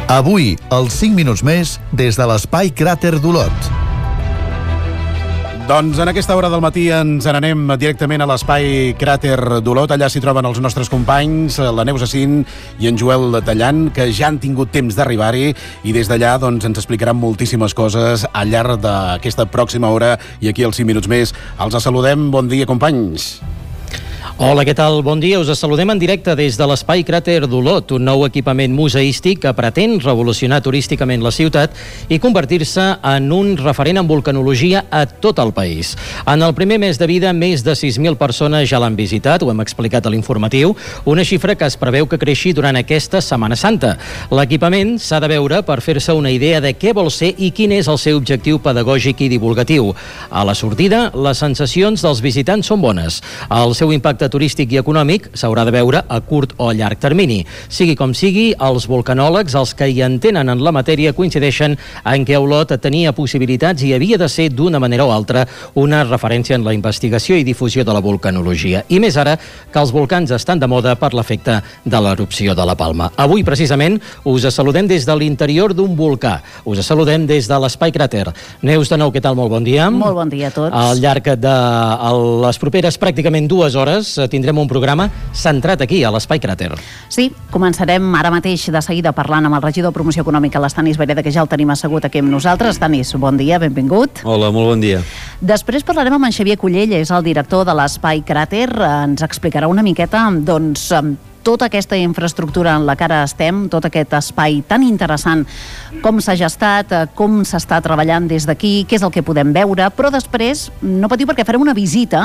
Avui, els 5 minuts més des de l'Espai Cràter d'Olot. Doncs en aquesta hora del matí ens n'anem directament a l'Espai Cràter d'Olot. Allà s'hi troben els nostres companys, la Neus Acín i en Joel Tallant, que ja han tingut temps d'arribar-hi, i des d'allà doncs, ens explicaran moltíssimes coses al llarg d'aquesta pròxima hora. I aquí als 5 minuts més els saludem. Bon dia, companys. Hola, què tal? Bon dia. Us saludem en directe des de l'Espai Cràter d'Olot, un nou equipament museístic que pretén revolucionar turísticament la ciutat i convertir-se en un referent en vulcanologia a tot el país. En el primer mes de vida, més de 6.000 persones ja l'han visitat, ho hem explicat a l'informatiu, una xifra que es preveu que creixi durant aquesta Setmana Santa. L'equipament s'ha de veure per fer-se una idea de què vol ser i quin és el seu objectiu pedagògic i divulgatiu. A la sortida, les sensacions dels visitants són bones. El seu impacte turístic i econòmic s'haurà de veure a curt o a llarg termini. Sigui com sigui, els vulcanòlegs, els que hi entenen en la matèria, coincideixen en què Olot tenia possibilitats i havia de ser d'una manera o altra una referència en la investigació i difusió de la vulcanologia. I més ara que els volcans estan de moda per l'efecte de l'erupció de la Palma. Avui, precisament, us saludem des de l'interior d'un volcà. Us saludem des de l'Espai Cràter. Neus, de nou, què tal? Molt bon dia. Molt bon dia a tots. Al llarg de les properes pràcticament 2 hores tindrem un programa centrat aquí, a l'Espai Cràter. Sí, començarem ara mateix de seguida parlant amb el regidor de Promoció Econòmica, l'Estanis Vayreda, que ja el tenim assegut aquí amb nosaltres. Estanis, bon dia, benvingut. Hola, molt bon dia. Després parlarem amb en Xavier Cullell, és el director de l'Espai Cràter. Ens explicarà una miqueta, doncs, tota aquesta infraestructura en la que ara estem, tot aquest espai tan interessant, com s'ha gestat, com s'està treballant des d'aquí, què és el que podem veure, però després, no patiu perquè farem una visita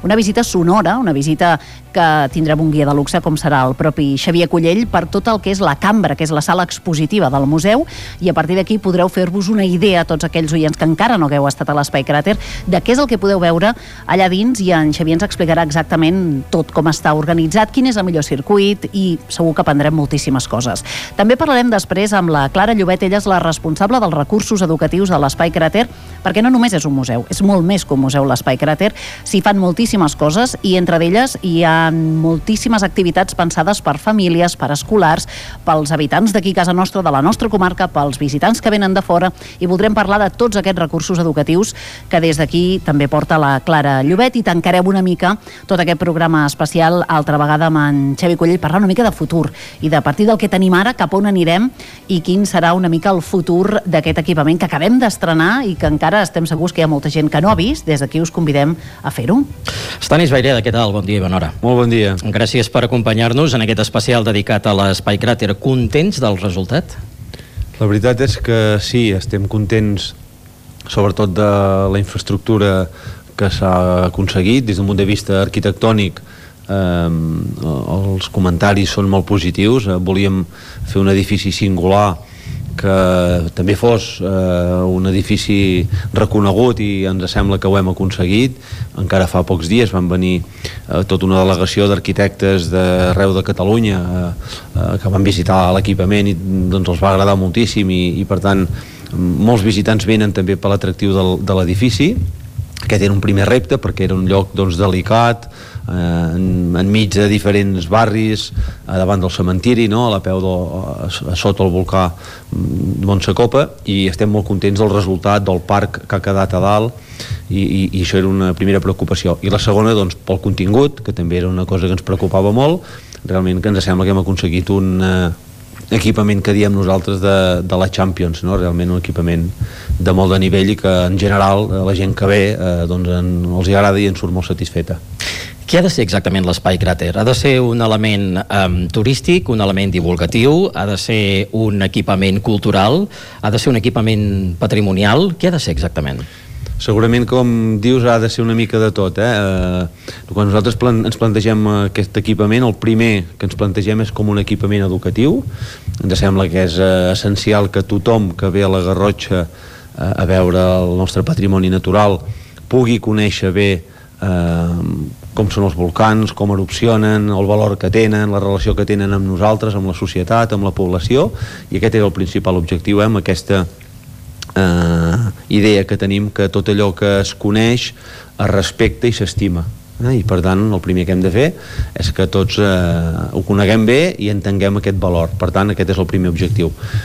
sonora, una visita que tindrem un guia de luxe, com serà el propi Xavier Cullell, per tot el que és la cambra, que és la sala expositiva del museu, i a partir d'aquí podreu fer-vos una idea a tots aquells oients que encara no hagueu estat a l'Espai Cràter, de què és el que podeu veure allà dins, i en Xavier ens explicarà exactament tot com està organitzat, quin és el millor circuit, i segur que aprendrem moltíssimes coses. També parlarem després amb la Clara Llobet, ella és la responsable dels recursos educatius de l'Espai Cràter, perquè no només és un museu, és molt més que un museu l'Espai Cràter, s'hi fan moltíssimes coses i entre d'elles hi ha moltíssimes activitats pensades per famílies, per escolars, pels habitants d'aquí a casa nostra, de la nostra comarca, pels visitants que venen de fora, i voldrem parlar de tots aquests recursos educatius que des d'aquí també porta la Clara Llobet, i tancarem una mica tot aquest programa especial altra vegada amb en Xavi Cullell, parlar una mica de futur i de partir del que tenim ara, cap on anirem i quin serà una mica el futur d'aquest equipament que acabem d'estrenar i que encara estem segurs que hi ha molta gent que no ha vist. Des d'aquí us convidem a fer-ho. Estanis Vayreda, què tal? Bon dia i bona hora. Molt bon dia. Gràcies per acompanyar-nos en aquest especial dedicat a l'Espai Cràter. Contents del resultat? La veritat és que sí, estem contents sobretot de la infraestructura que s'ha aconseguit des d'un punt de vista arquitectònic. Els comentaris són molt positius. Volíem fer un edifici singular que també fos un edifici reconegut i ens sembla que ho hem aconseguit. Encara fa pocs dies van venir tota una delegació d'arquitectes d'arreu de Catalunya que van visitar l'equipament i doncs els va agradar moltíssim i per tant molts visitants venen també per l'atractiu de l'edifici. Aquest era un primer repte perquè era un lloc doncs delicat, enmig de diferents barris, davant del cementiri, no? A sota el volcà Montsecopa, i estem molt contents del resultat del parc que ha quedat a dalt i això era una primera preocupació. I la segona, doncs, pel contingut, que també era una cosa que ens preocupava molt, realment que ens sembla que hem aconseguit un equipament que diem nosaltres de la Champions, no? Realment un equipament de molt de nivell i que en general la gent que ve doncs els hi agrada i en surt molt satisfeta. Què ha de ser exactament l'Espai Cràter? Ha de ser un element turístic, un element divulgatiu, ha de ser un equipament cultural, ha de ser un equipament patrimonial? Què ha de ser exactament? Segurament, com dius, ha de ser una mica de tot. Quan nosaltres ens plantegem aquest equipament, el primer que ens plantegem és com un equipament educatiu. Ens sembla que és essencial que tothom que ve a la Garrotxa a veure el nostre patrimoni natural pugui conèixer bé com són els volcans, com erupcionen, el valor que tenen, la relació que tenen amb nosaltres, amb la societat, amb la població, i aquest era el principal objectiu, amb aquesta idea que tenim que tot allò que es coneix es respecta i s'estima. I per tant el primer que hem de fer és que tots ho coneguem bé i entenguem aquest valor. Per tant aquest és el primer objectiu.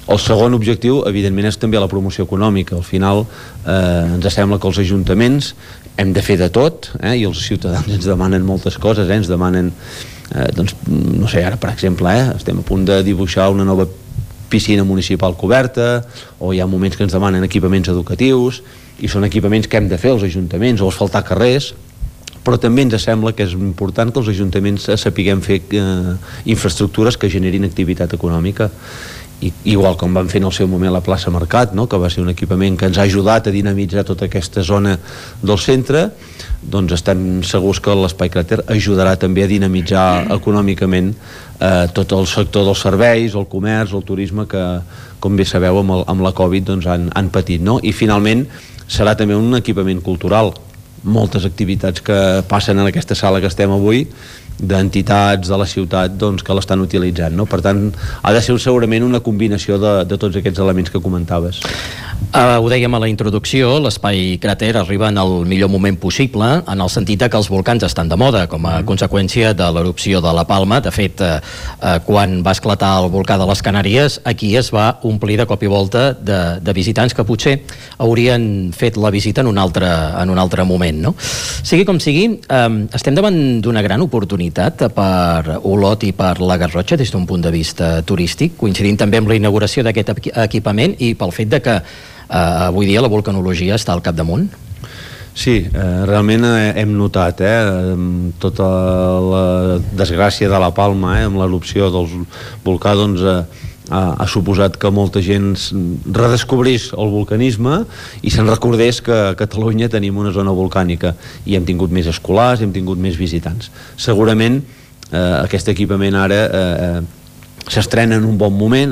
El segon objectiu, evidentment, és també la promoció econòmica. Al final ens sembla que els ajuntaments hem de fer de tot, i els ciutadans ens demanen moltes coses, ens demanen, doncs, no sé, ara per exemple, estem a punt de dibuixar una nova piscina municipal coberta, o hi ha moments que ens demanen equipaments educatius, i són equipaments que hem de fer els ajuntaments, o asfaltar carrers, però també ens sembla que és important que els ajuntaments sapiguem fer infraestructures que generin activitat econòmica. Igual com vam fer en el seu moment la plaça Mercat, no? Que va ser un equipament que ens ha ajudat a dinamitzar tota aquesta zona del centre, doncs estem segurs que l'Espai Cràter ajudarà també a dinamitzar econòmicament tot el sector dels serveis, el comerç, el turisme, que, com bé sabeu, amb la Covid doncs, han patit, no? I finalment serà també un equipament cultural. Moltes activitats que passen en aquesta sala que estem avui, d'entitats de la ciutat, doncs, que l'estan utilitzant, no? Per tant, ha de ser segurament una combinació de tots aquests elements que comentaves. Ho dèiem a la introducció, l'Espai Cràter arriba en el millor moment possible, en el sentit que els volcans estan de moda, com a conseqüència de l'erupció de la Palma. De fet, quan va esclatar el volcà de les Canàries, aquí es va omplir de cop i volta de visitants que potser haurien fet la visita en un altre moment, no? Sigui com sigui, estem davant d'una gran oportunitat per Olot i per la Garrotxa des d'un punt de vista turístic, coincidint també amb la inauguració d'aquest equipament i pel fet de que avui dia la volcanologia està al capdamunt. Sí, realment hem notat tota la desgràcia de la Palma, amb l'erupció del volcà, doncs ha suposat que molta gent redescobrís el volcanisme i se'n recordés que a Catalunya tenim una zona volcànica i hem tingut més escolars, hem tingut més visitants. Segurament aquest equipament ara s'estrena en un bon moment.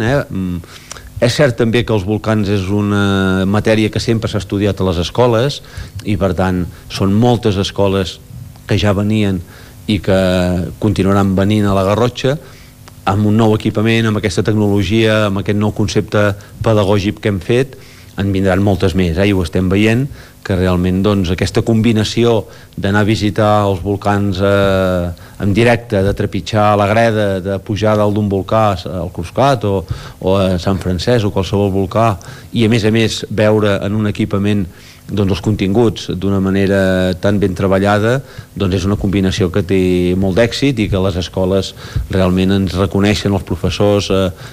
És cert també que els volcans és una matèria que sempre s'ha estudiat a les escoles i per tant són moltes escoles que ja venien i que continuaran venint a la Garrotxa amb un nou equipament, amb aquesta tecnologia, amb aquest nou concepte pedagògic que hem fet. En vindran moltes més, i ho estem veient, que realment doncs, aquesta combinació d'anar a visitar els volcans en directe, de trepitjar la greda, de pujar dalt d'un volcà, al Cruscat o a Sant Francesc o qualsevol volcà, i a més veure en un equipament doncs, els continguts d'una manera tan ben treballada, doncs és una combinació que té molt d'èxit i que les escoles realment ens reconeixen, els professors,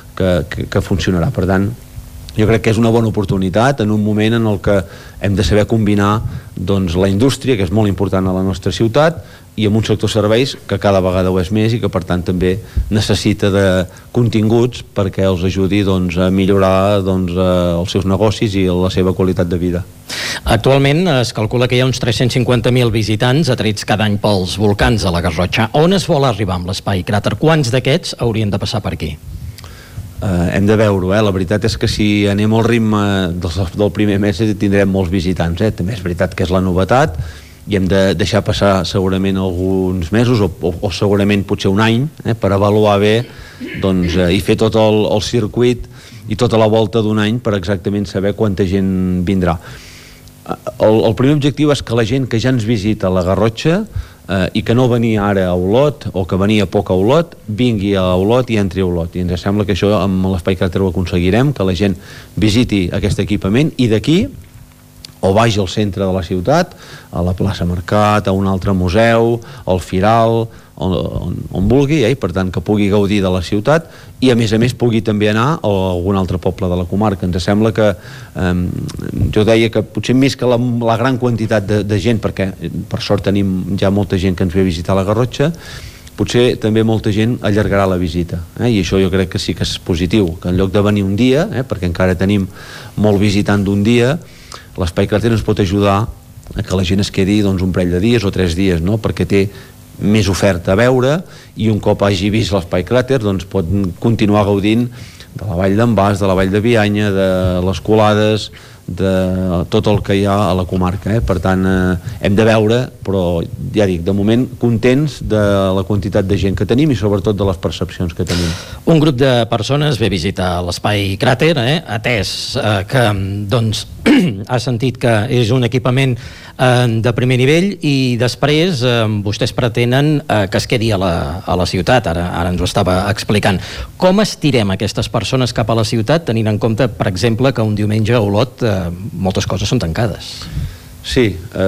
que funcionarà. Per tant, jo crec que és una bona oportunitat en un moment en el que hem de saber combinar doncs, la indústria, que és molt important a la nostra ciutat, i amb un sector serveis que cada vegada ho és més i que per tant també necessita de continguts perquè els ajudi doncs, a millorar doncs, els seus negocis i la seva qualitat de vida. Actualment es calcula que hi ha uns 350.000 visitants atrets cada any pels volcans a la Garrotxa. On es vol arribar amb l'Espai Cràter? Quants d'aquests haurien de passar per aquí? Hem de veure-ho, la veritat és que si anem al ritme del primer mes tindrem molts visitants, també és veritat que és la novetat i hem de deixar passar segurament alguns mesos o segurament potser un any per avaluar bé doncs, i fer tot el circuit i tota la volta d'un any per exactament saber quanta gent vindrà. El primer objectiu és que la gent que ja ens visita a la Garrotxa i que no venia ara a Olot o que venia poc a Olot, vingui a Olot i entri a Olot, i ens sembla que això amb l'Espai Cràter ho aconseguirem, que la gent visiti aquest equipament i d'aquí o vagi al centre de la ciutat, a la plaça Mercat, a un altre museu, al Firal, on vulgui, i per tant que pugui gaudir de la ciutat i a més pugui també anar a algun altre poble de la comarca. Ens sembla que jo deia que potser més que la gran quantitat de gent, perquè per sort tenim ja molta gent que ens ve a visitar la Garrotxa, potser també molta gent allargarà la visita, i això jo crec que sí que és positiu, que en lloc de venir un dia, perquè encara tenim molt visitant d'un dia, l'Espai Cràter ens pot ajudar a que la gent es quedi doncs, un parell de dies o 3 dies, no? Perquè té més oferta a veure i un cop hagi vist l'Espai Cràter doncs, pot continuar gaudint de la Vall d'en Bas, de la Vall de Bianya, de les colades, tot el que hi ha a la comarca. Per tant, hem de veure, però ja dic, de moment contents de la quantitat de gent que tenim i sobretot de les percepcions que tenim. Un grup de persones ve a visitar l'Espai Cràter, atès que doncs, ha sentit que és un equipament de primer nivell i després vostès pretenen que es quedi a la ciutat, ara ens ho estava explicant. Com estirem aquestes persones cap a la ciutat tenint en compte, per exemple, que un diumenge a Olot moltes coses són tancades? Sí,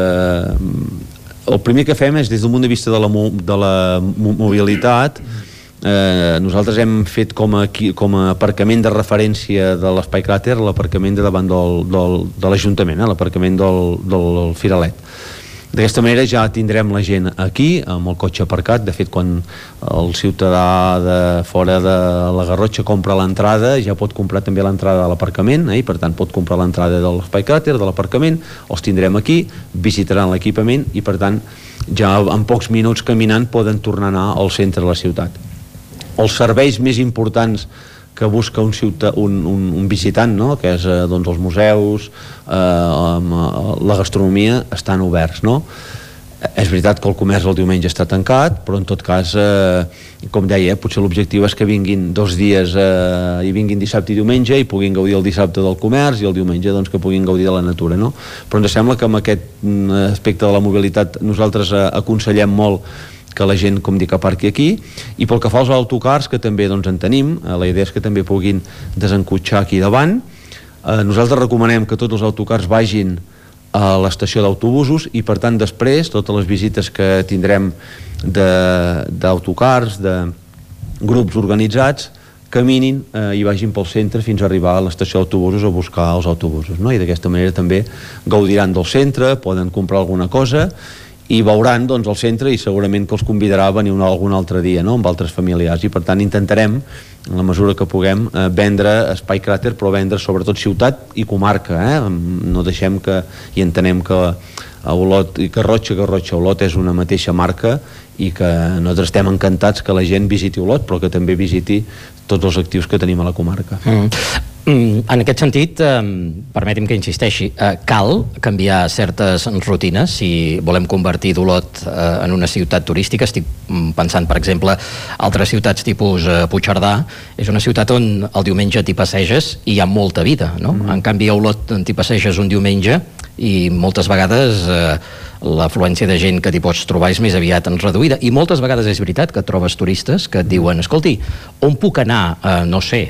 el primer que fem és des d'un punt de vista de la mobilitat. Nosaltres hem fet com a aparcament de referència de l'Espai Cràter l'aparcament de davant de l'Ajuntament, l'aparcament del Firalet. D'aquesta manera ja tindrem la gent aquí amb el cotxe aparcat. De fet, quan el ciutadà de fora de la Garrotxa compra l'entrada, ja pot comprar també l'entrada de l'aparcament, i per tant pot comprar l'entrada de l'Espai Cràter, de l'aparcament, els tindrem aquí, visitaran l'equipament i per tant ja en pocs minuts caminant poden tornar a anar al centre de la ciutat. Els serveis més importants que busca un visitant, no? Que és doncs, els museus, la gastronomia, estan oberts, no? És veritat que el comerç el diumenge està tancat, però en tot cas, com deia, potser l'objectiu és que vinguin 2 dies i vinguin dissabte i diumenge i puguin gaudir el dissabte del comerç i el diumenge doncs, que puguin gaudir de la natura, no? Però ens sembla que amb aquest aspecte de la mobilitat nosaltres aconsellem molt que la gent, com dic, aparqui aquí. I pel que fa als autocars, que també doncs, en tenim, la idea és que també puguin desencotxar aquí davant. Nosaltres recomanem que tots els autocars vagin a l'estació d'autobusos i per tant després totes les visites que tindrem d'autocars, de grups organitzats, caminin i vagin pel centre fins a arribar a l'estació d'autobusos a buscar els autobusos, no? I d'aquesta manera també gaudiran del centre, poden comprar alguna cosa i veuran doncs, el centre i segurament que els convidarà a venir algun altre dia, no? Amb altres familiars, i per tant intentarem en la mesura que puguem vendre Espai Cràter, però vendre sobretot ciutat i comarca, no deixem que, i entenem que a Olot i Garrotxa Olot és una mateixa marca i que nosaltres estem encantats que la gent visiti Olot però que també visiti tots els actius que tenim a la comarca. En aquest sentit, permeti'm que insisteixi, cal canviar certes rutines si volem convertir Olot en una ciutat turística. Estic pensant, per exemple, altres ciutats tipus Puigcerdà. És una ciutat on el diumenge t'hi passeges i hi ha molta vida, no? En canvi a Olot t'hi passeges un diumenge i moltes vegades l'afluència de gent que t'hi pots trobar és més aviat reduïda, i moltes vegades és veritat que et trobes turistes que et diuen, escolti, on puc anar, no sé,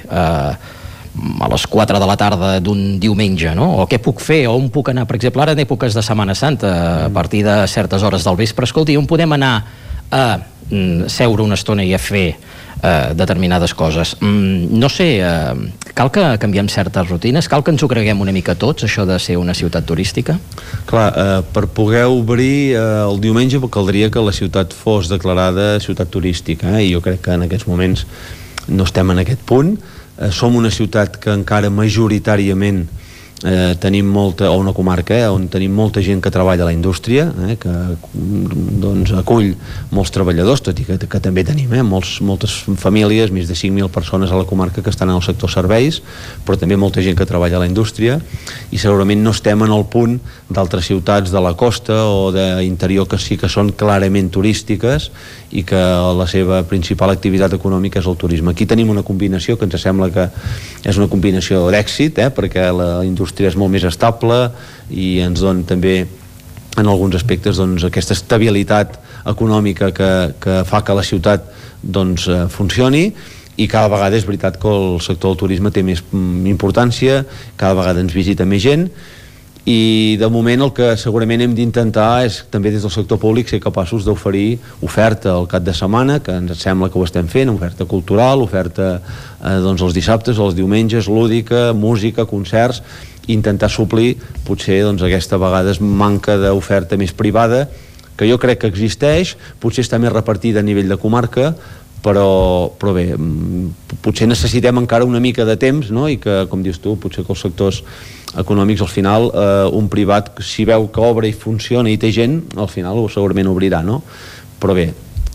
a les 4 de la tarda d'un diumenge, no? O què puc fer, o on puc anar, per exemple, ara en èpoques de Setmana Santa, a partir de certes hores del vespre, escolti, on podem anar a seure una estona i a fer determinades coses. No sé, cal que canviem certes rutines? Cal que ens ho creguem una mica tots, això de ser una ciutat turística? Clar, per poder obrir el diumenge caldria que la ciutat fos declarada ciutat turística, i jo crec que en aquests moments no estem en aquest punt. Som una ciutat que encara majoritàriament tenim molta, o una comarca on tenim molta gent que treballa a la indústria, que doncs acull molts treballadors, tot i que també tenim moltes famílies, més de 5.000 persones a la comarca que estan en el sector serveis, però també molta gent que treballa a la indústria, i segurament no estem en el punt d'altres ciutats de la costa o d'interior que sí que són clarament turístiques i que la seva principal activitat econòmica és el turisme. Aquí tenim una combinació que ens sembla que és una combinació d'èxit, perquè la indústria és molt més estable i ens dona també en alguns aspectes doncs, aquesta estabilitat econòmica que fa que la ciutat doncs, funcioni, i cada vegada és veritat que el sector del turisme té més importància, cada vegada ens visita més gent, i de moment el que segurament hem d'intentar és també des del sector públic ser capaços d'oferir oferta al cap de setmana, que ens sembla que ho estem fent, oferta cultural, oferta doncs, els dissabtes, els diumenges, lúdica, música, concerts, i intentar suplir potser doncs, aquesta vegada manca d'oferta més privada, que jo crec que existeix, potser està més repartida a nivell de comarca, però bé, potser necessitem encara una mica de temps, no? I que, com dius tu, potser que els sectors econòmics al final, un privat, si veu que obre i funciona i té gent, al final segurament obrirà, no? Però bé,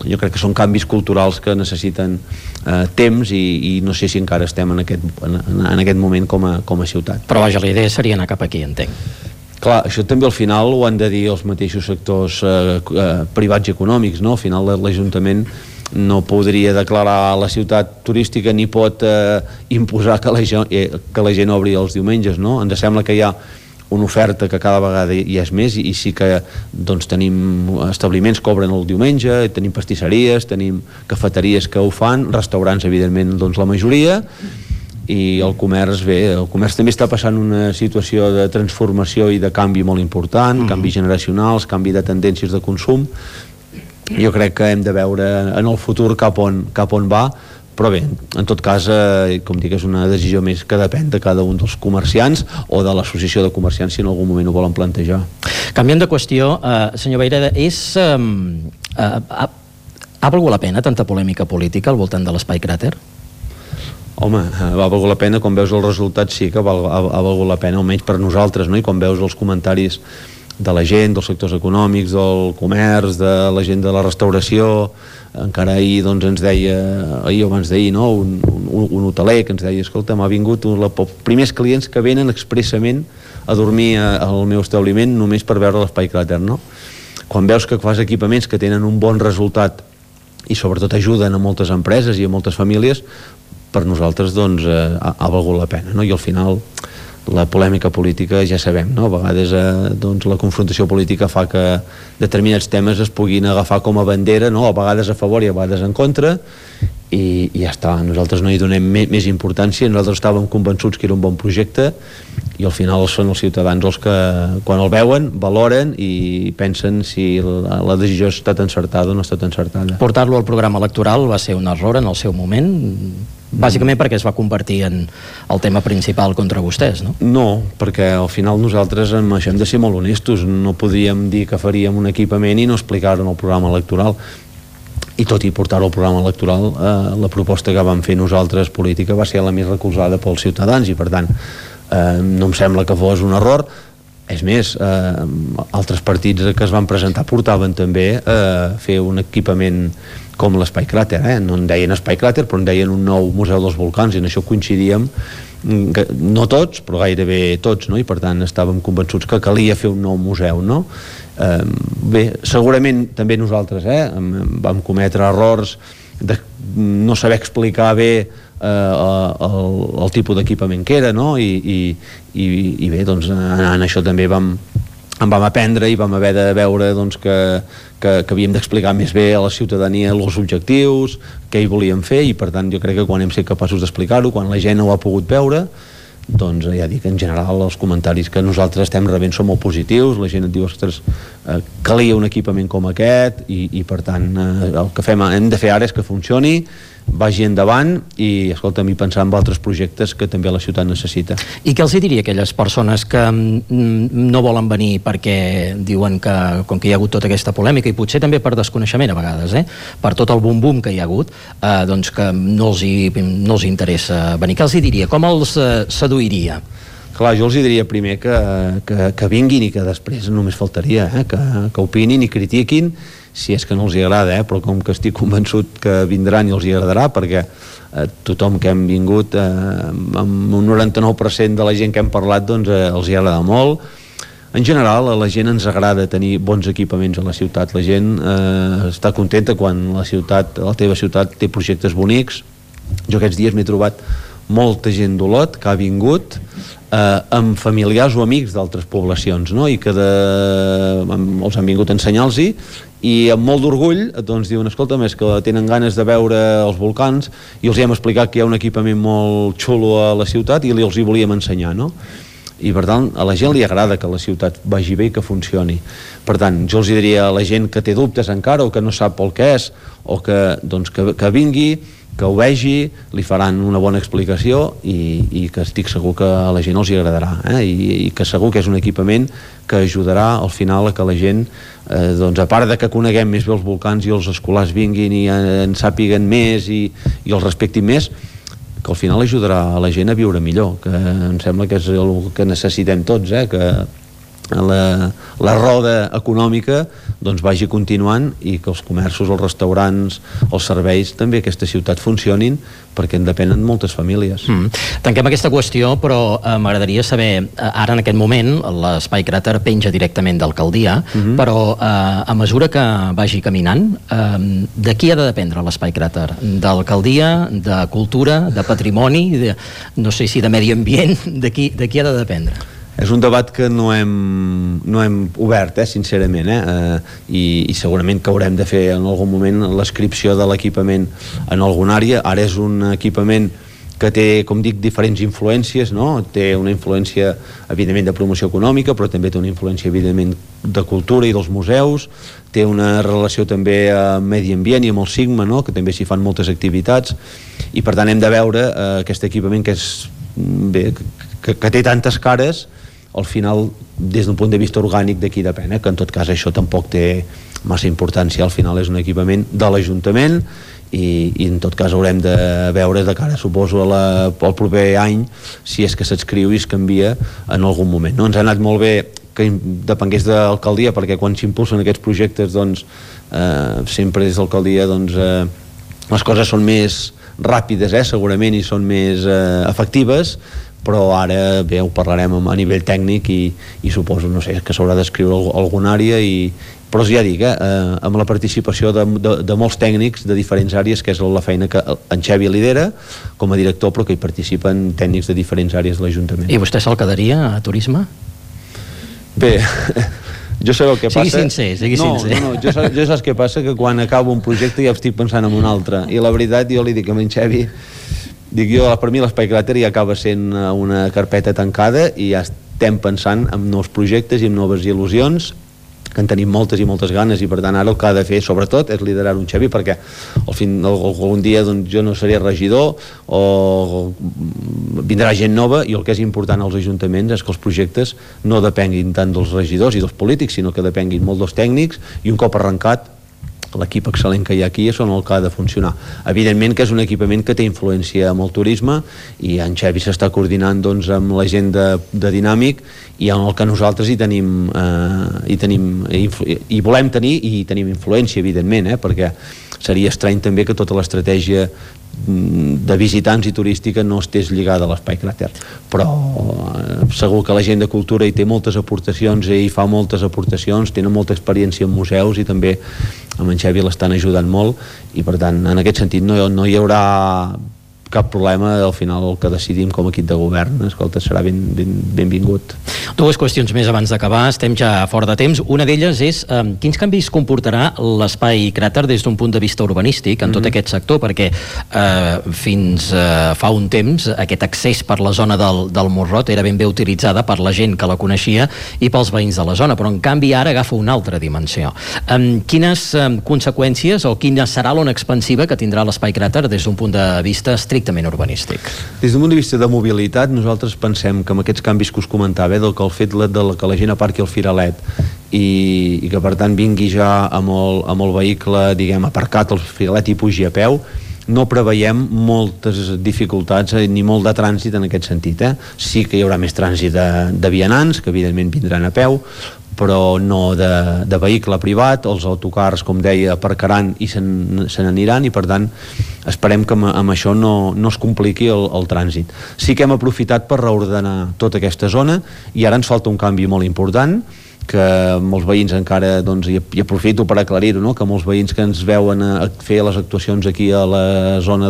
jo crec que són canvis culturals que necessiten temps i no sé si encara estem en aquest moment com a ciutat. Però vaja, la idea seria anar cap aquí, entenc. Clar, això també al final ho han de dir els mateixos sectors privats i econòmics, no? Al final l'Ajuntament no podria declarar la ciutat turística ni pot imposar que la gent obri els diumenges, no? Ens sembla que hi ha una oferta que cada vegada hi és més i sí que doncs, tenim establiments que obren el diumenge, tenim pastisseries, tenim cafeteries que ho fan, restaurants evidentment doncs, la majoria, i el comerç també està passant una situació de transformació i de canvi molt important, canvis generacionals, canvi de tendències de consum. Jo crec que hem de veure en el futur cap on va, però bé, en tot cas, com dic, és una decisió més que depèn de cada un dels comerciants o de l'associació de comerciants si en algun moment ho volen plantejar. Canviant de qüestió, senyor Vayreda, ha valgut la pena tanta polèmica política al voltant de l'Espai Cràter? Home, ha valgut la pena, quan veus els resultats sí que ha valgut la pena, almenys per nosaltres, no? I quan veus els comentaris de la gent, dels sectors econòmics, del comerç, de la gent de la restauració, encara ahir doncs, ens deia, ahir o abans d'ahir, no? un hoteler que ens deia, escolta, m'ha vingut els primers clients que venen expressament a dormir al meu establiment només per veure l'Espai Cràter, no? Quan veus que fas equipaments que tenen un bon resultat i sobretot ajuden a moltes empreses i a moltes famílies, per nosaltres doncs, ha valgut la pena, no? I al final la polèmica política ja sabem, no? A vegades doncs, la confrontació política fa que determinats temes es puguin agafar com a bandera, no? A vegades a favor i a vegades en contra, i ja està, nosaltres no hi donem més importància, nosaltres estàvem convençuts que era un bon projecte i al final són els ciutadans els que quan el veuen valoren i pensen si la decisió ha estat encertada o no ha estat encertada. Portar-lo al programa electoral va ser un error en el seu moment, bàsicament perquè es va convertir en el tema principal contra vostès, no? No, perquè al final nosaltres amb això hem de ser molt honestos, no podíem dir que faríem un equipament i no explicar-ho en el programa electoral, i tot i portar-ho al programa electoral, la proposta que vam fer nosaltres política va ser la més recolzada pels ciutadans i per tant no em sembla que fos un error. És més, altres partits que es van presentar portaven també fer un equipament com l'Espai Cràter, no en deien Espai Cràter però en deien un nou Museu dels Volcans i en això coincidíem, no tots però gairebé tots, no? I per tant estàvem convençuts que calia fer un nou museu, no? Bé, segurament també nosaltres vam cometre errors de no saber explicar bé el tipus d'equipament que era, no? I bé, doncs en això també en vam aprendre i vam haver de veure doncs, que havíem d'explicar més bé a la ciutadania els objectius, què hi volíem fer i per tant jo crec que quan hem set capaços d'explicar-ho, quan la gent ho ha pogut veure, doncs ja dic, en general els comentaris que nosaltres estem rebent són molt positius, la gent et diu, ostres, calia un equipament com aquest i per tant el que hem de fer ara és que funcioni, vagi endavant i, escolta'm, i pensar en altres projectes que també la ciutat necessita. I què els diria a aquelles persones que no volen venir perquè diuen que, com que hi ha hagut tota aquesta polèmica i potser també per desconeixement a vegades, per tot el bum-bum que hi ha hagut, doncs que no els interessa venir? Què els diria? Com els seduiria? Clar, jo els diria primer que vinguin i que després només faltaria, que opinin i critiquin si és que no els agrada, però com que estic convençut que vindran i els agradarà, perquè tothom que hem vingut, amb un 99% de la gent que hem parlat, doncs els agrada molt. En general, a la gent ens agrada tenir bons equipaments a la ciutat. La gent està contenta quan la teva ciutat té projectes bonics. Jo aquests dies m'he trobat molta gent d'Olot que ha vingut amb familiars o amics d'altres poblacions, no? I que els han vingut a ensenyar-los i amb molt d'orgull doncs diuen, escolta, més que tenen ganes de veure els volcans i els hem explicat que hi ha un equipament molt xulo a la ciutat i els hi volíem ensenyar, no? I per tant a la gent li agrada que la ciutat vagi bé i que funcioni. Per tant, jo els diria a la gent que té dubtes encara o que no sap el que és o que vingui, que ho vegi, li faran una bona explicació i que estic segur que a la gent els hi agradarà, i que segur que és un equipament que ajudarà al final a que la gent, doncs a part de que coneguem més bé els volcans i els escolars vinguin i en sàpiguen més i els respectin més, que al final ajudarà a la gent a viure millor, que em sembla que és el que necessitem tots, la roda econòmica doncs vagi continuant i que els comerços, els restaurants, els serveis també aquesta ciutat funcionin, perquè en depenen moltes famílies. Tanquem aquesta qüestió, però m'agradaria saber, ara en aquest moment l'Espai Cràter penja directament d'alcaldia, però a mesura que vagi caminant, de qui ha de dependre l'Espai Cràter? D'alcaldia, de cultura, de patrimoni, no sé si de medi ambient, de qui ha de dependre? És un debat que no hem obert, sincerament, i segurament que haurem de fer en algun moment l'adscripció de l'equipament en alguna àrea. Ara és un equipament que té, com dic, diferents influències, no? Té una influència, evidentment, de promoció econòmica, però també té una influència, evidentment, de cultura i dels museus, té una relació també amb medi ambient i amb el Sigma, no? Que també s'hi fan moltes activitats, i per tant hem de veure aquest equipament que és bé, que té tantes cares, al final, des d'un punt de vista orgànic, d'aquí depèn, que en tot cas això tampoc té massa importància. Al final és un equipament de l'Ajuntament i en tot cas haurem de veure de cara, suposo, al proper any, si és que s'adscriu i es canvia en algun moment. No? Ens ha anat molt bé que depengués de l'alcaldia, perquè quan s'impulsen aquests projectes, doncs, sempre des de l'alcaldia, doncs, les coses són més ràpides, segurament, i són més efectives, però ara bé, ho parlarem a nivell tècnic i suposo, no sé, que s'haurà d'escriure alguna àrea, però ja dic, amb la participació de molts tècnics de diferents àrees, que és la feina que en Xavi lidera com a director, però que hi participen tècnics de diferents àrees de l'Ajuntament. I vostè se'l quedaria a turisme? Bé, jo sé el que passa... Sigui sincer. No, jo saps què passa? Que quan acabo un projecte ja estic pensant en un altre, i la veritat jo li dic a en Xavi, dic jo, per mi l'Espai Cràter ja acaba sent una carpeta tancada i ja estem pensant en nous projectes i en noves il·lusions, que en tenim moltes i moltes ganes, i per tant ara el que ha de fer sobretot és liderar un Xavi, perquè algun dia doncs, jo no seré regidor o vindrà gent nova, i el que és important als ajuntaments és que els projectes no depenguin tant dels regidors i dels polítics, sinó que depenguin molt dels tècnics, i un cop arrencat l'equip excel·lent que hi ha aquí és on el que ha de funcionar. Evidentment que és un equipament que té influència amb el turisme, i en Xavi s'està coordinant doncs, amb la gent de Dinàmic, i en el que nosaltres hi volem tenir i tenim influència, evidentment, perquè seria estrany també que tota l'estratègia de visitants i turística no estés lligada a l'Espai Cràter, però segur que la gent de cultura hi té moltes aportacions, i fa moltes aportacions, tenen molta experiència en museus, i també amb en Xavi l'estan ajudant molt, i per tant en aquest sentit no hi haurà cap problema. Al final el que decidim com a equip de govern, escolta, serà benvingut. Dues qüestions més abans d'acabar, estem ja fora de temps. Una d'elles és quins canvis comportarà l'Espai Cràter des d'un punt de vista urbanístic en tot aquest sector, perquè fins fa un temps aquest accés per la zona del Morrot era ben bé utilitzada per la gent que la coneixia i pels veïns de la zona, però en canvi ara agafa una altra dimensió. Quines conseqüències o quina serà l'ona expansiva que tindrà l'Espai Cràter des d'un punt de vista estrictament urbanístic? Des d'un punt de vista de mobilitat, nosaltres pensem que amb aquests canvis que us comentava, que el fet que la gent aparqui al Firalet i que per tant vingui ja amb el vehicle, diguem, aparcat al Firalet i pugi a peu, no preveiem moltes dificultats ni molt de trànsit en aquest sentit. Sí que hi haurà més trànsit de vianants, que evidentment vindran a peu, però no de vehicle privat. Els autocars, com deia, aparcaran i se n'aniran, i per tant esperem que amb això no es compliqui el trànsit. Sí que hem aprofitat per reordenar tota aquesta zona, i ara ens falta un canvi molt important, que molts veïns encara, doncs, i aprofito per aclarir-ho, no? Que molts veïns que ens veuen a fer les actuacions aquí a la zona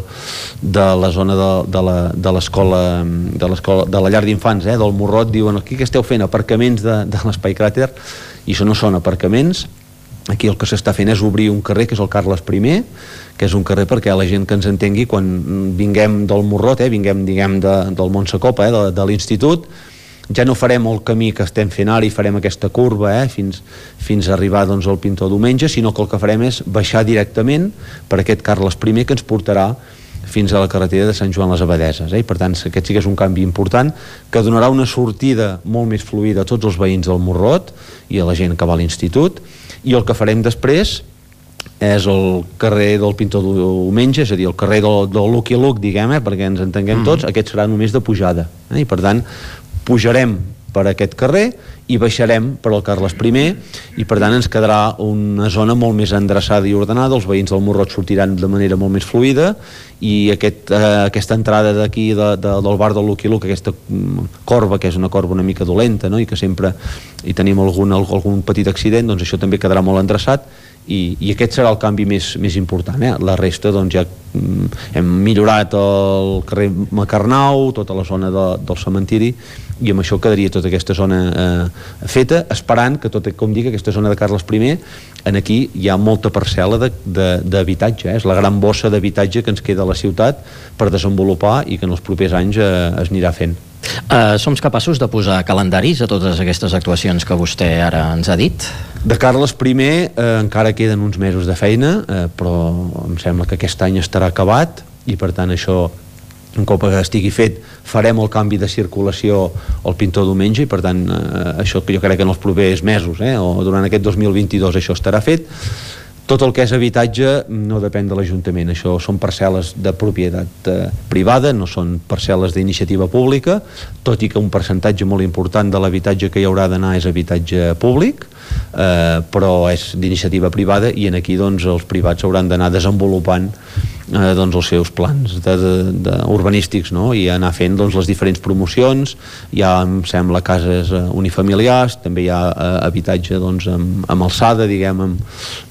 de l'escola, de la llar d'infants, del Morrot, diuen, aquí què esteu fent? Aparcaments de l'Espai Cràter, i això no són aparcaments. Aquí el que s'està fent és obrir un carrer, que és el Carles I, que és un carrer perquè la gent que ens entengui, quan vinguem del Morrot, vinguem, diguem, del Montsecopa, de l'institut, ja no farem el camí que estem fent ara i farem aquesta curva fins a arribar doncs, al Pintor Diumenge, sinó que el que farem és baixar directament per aquest Carles I, que ens portarà fins a la carretera de Sant Joan les Abadeses. I per tant aquest sí que és un canvi important, que donarà una sortida molt més fluida a tots els veïns del Morrot i a la gent que va a l'institut. I el que farem després és el carrer del Pintor Diumenge, és a dir, el carrer del Lucky Luke, diguem, perquè ens entenguem tots. Aquest serà només de pujada, i per tant pujarem per aquest carrer i baixarem per al Carles I, i per tant ens quedarà una zona molt més endreçada i ordenada, els veïns del Morroig sortiran de manera molt més fluida, i aquesta entrada d'aquí del bar del Lucky Luke, aquesta corba, que és una corba una mica dolenta, no? I que sempre hi tenim algun petit accident, doncs això també quedarà molt endreçat, i aquest serà el canvi més important. La resta, doncs, ja hem millorat el carrer Macarnau, tota la zona del cementiri, i amb això quedaria tota aquesta zona feta, esperant que, com dic, aquesta zona de Carles I, aquí hi ha molta parcel·la d'habitatge, és la gran bossa d'habitatge que ens queda a la ciutat per desenvolupar i que en els propers anys es anirà fent. Som capaços de posar calendaris a totes aquestes actuacions que vostè ara ens ha dit? De Carles I encara queden uns mesos de feina, però em sembla que aquest any estarà acabat, i per tant això, un cop estigui fet, farem el canvi de circulació al Pintor Diumenge, i per tant això jo crec que en els propers mesos, o durant aquest 2022 això estarà fet. Tot el que és habitatge no depèn de l'Ajuntament, això són parcel·les de propietat privada, no són parcel·les d'iniciativa pública, tot i que un percentatge molt important de l'habitatge que hi haurà d'anar és habitatge públic, però és d'iniciativa privada, i aquí doncs els privats hauran d'anar desenvolupant doncs els seus plans urbanístics, no? I anar fent doncs les diferents promocions. Hi ha, em sembla, cases unifamiliars, també hi ha habitatge doncs amb alçada, diguem, amb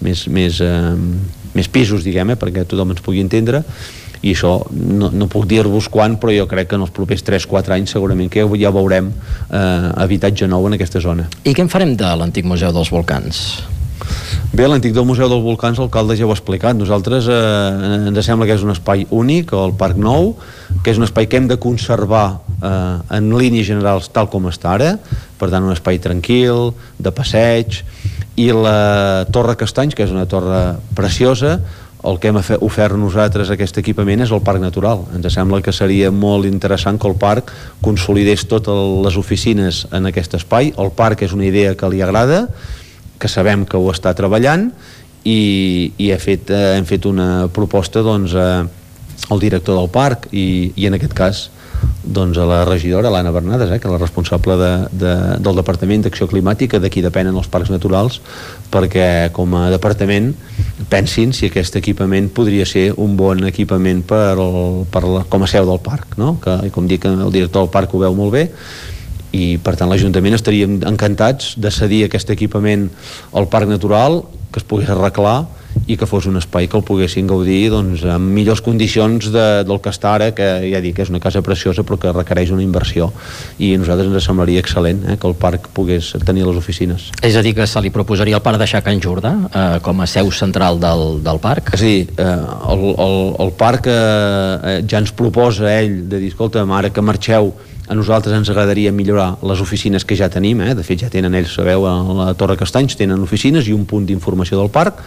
més pisos, diguem, perquè tothom ens pugui entendre, i això no puc dir-vos quan, però jo crec que en els propers 3-4 anys segurament que ja veurem habitatge nou en aquesta zona. I què en farem de l'antic Museu dels Volcans? Bé, l'antic del Museu dels Volcans l'alcalde ja ho ha explicat. Nosaltres ens sembla que és un espai únic, el Parc Nou, que és un espai que hem de conservar en línies generals tal com està ara, per tant un espai tranquil, de passeig, i la Torre Castanys, que és una torre preciosa, el que hem ofert nosaltres aquest equipament és el Parc Natural. Ens sembla que seria molt interessant que el parc consolidés totes les oficines en aquest espai. El parc és una idea que li agrada, que sabem que ho està treballant, i hem fet una proposta doncs al director del parc i en aquest cas doncs a la regidora, l'Anna Bernades, que és la responsable del Departament d'Acció Climàtica, d'aquí depenen els parcs naturals, perquè com a departament pensin si aquest equipament podria ser un bon equipament com a seu del parc, no? Que, com dic, el director del parc ho veu molt bé, i per tant l'Ajuntament estaríem encantats de cedir aquest equipament al Parc Natural, que es pogués arreglar i que fos un espai que el poguessin gaudir doncs, amb millors condicions del que està ara, que ja dic que és una casa preciosa però que requereix una inversió, i a nosaltres ens semblaria excel·lent que el parc pogués tenir les oficines. És a dir, que se li proposaria al parc deixar Can Jordà com a seu central del parc? Sí, el parc ja ens proposa ell de dir, escolta'm, ara que marxeu, a nosaltres ens agradaria millorar les oficines que ja tenim, de fet ja tenen ells, sabeu, a la Torre Castanys tenen oficines i un punt d'informació del parc.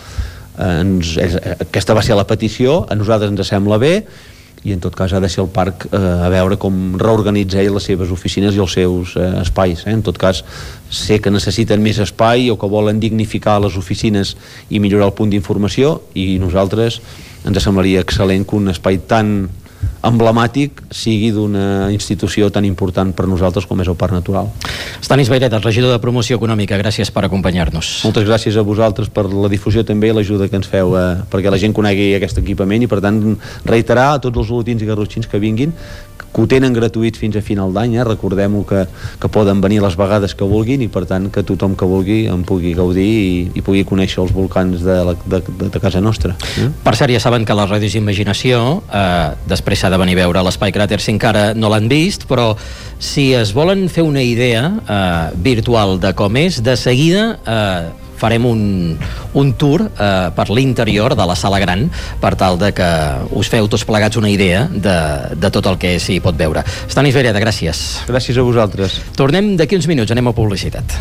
Aquesta va ser la petició, a nosaltres ens sembla bé, i en tot cas ha de ser el parc a veure com reorganitza ell les seves oficines i els seus espais. En tot cas, sé que necessiten més espai o que volen dignificar les oficines i millorar el punt d'informació, i nosaltres ens semblaria excel·lent que un espai tan emblemàtic sigui d'una institució tan important per nosaltres com és el Parc Natural. Stanis Bairet, el regidor de Promoció Econòmica, gràcies per acompanyar-nos. Moltes gràcies a vosaltres per la difusió també i l'ajuda que ens feu perquè la gent conegui aquest equipament, i per tant reiterar a tots els olotins i garrotxins que vinguin que ho tenen gratuït fins a final d'any, recordem-ho que poden venir les vegades que vulguin, i per tant que tothom que vulgui en pugui gaudir i pugui conèixer els volcans de casa nostra. Per cert, ja saben que la Ràdios Imaginació després s'ha de venir a veure l'Espai Cràter si encara no l'han vist, però si es volen fer una idea virtual de com és, de seguida farem un tour per l'interior de la sala gran per tal de que us feu tots plegats una idea de tot el que s'hi pot veure. Stanis Bairet, gràcies. Gràcies a vosaltres. Tornem d'aquí uns minuts, anem a publicitat.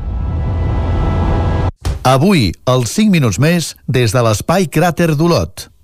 Avui, els 5 minuts més des de l'Espai Cràter d'Olot.